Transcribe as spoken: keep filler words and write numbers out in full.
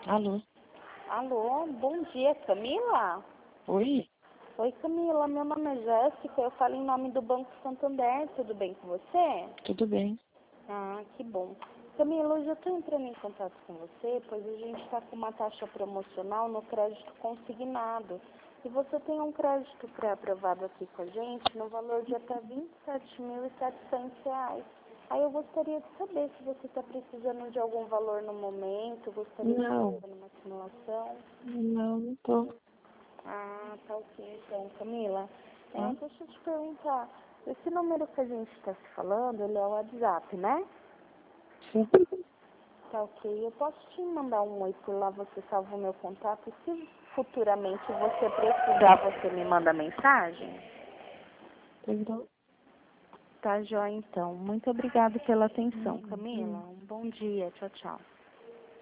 Alô? Alô, bom dia, Camila? Oi? Oi, Camila, meu nome é Jéssica, eu falo em nome do Banco Santander, tudo bem com você? Tudo bem? Ah, que bom. Camila, hoje eu estou entrando em contato com você, pois a gente está com uma taxa promocional no crédito consignado. E você tem um crédito pré-aprovado aqui com a gente no valor de até vinte e sete mil e setecentos reais. Aí eu gostaria de saber se você está precisando de algum valor no momento, gostaria Não. de fazer uma simulação. Não, não tô. Ah, tá ok então, Camila. É, Ah, deixa eu te perguntar, esse número que a gente está se falando, ele é o WhatsApp, né? sim. Tá ok. Eu posso te mandar um oi por lá, você salva o meu contato. E se futuramente você precisar, você me manda mensagem? Então, Tá, joia então. Muito obrigada pela atenção, hum, Camila. hum. Um bom dia. Tchau, tchau.